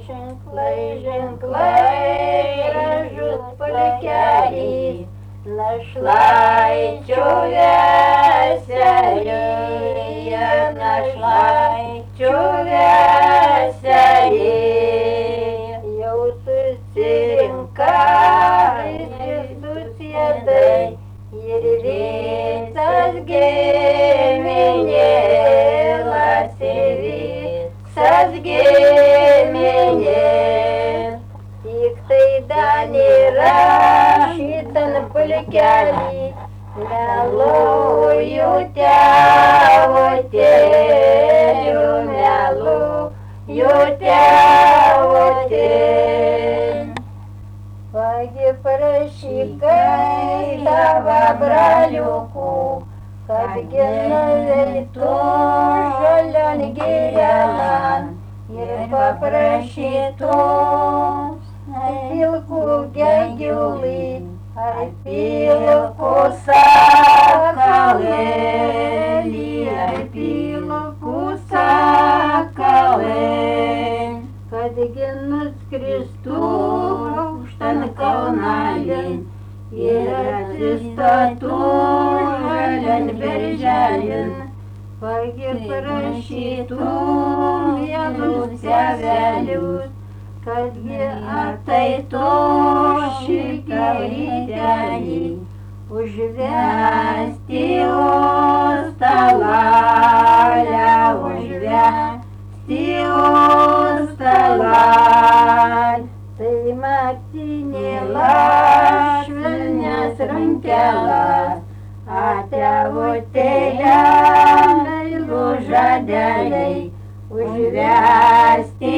ženklai, gražus pulkelis, našlaičių veselėje, našlaičių veselėje. Jau susirinka visus jiedai ir visas giminėlas, ir visas giminės. Tik tai dar nėra šitan pulkelį, meluoju tėvo tėliu, meluoju tėvo tėliu. Pagi prašykai tavo braliukų, kad nueitų žalion giriaman ir paprašytų pilkų gegulį ar pilkų sakalėlį, ar pilkų sakalėlį, kadgi nuskristų aukštan kalnalin ir atsistotų žalion berželin. Pagi prašytum vienus tėvelius, kadgi ateitų šitą rytelį užvesti Ustalalę, užvesti Ustalalę. Tai Martinėla švelnias rankelas, atėvutėlę meilų žadeliai, užvesti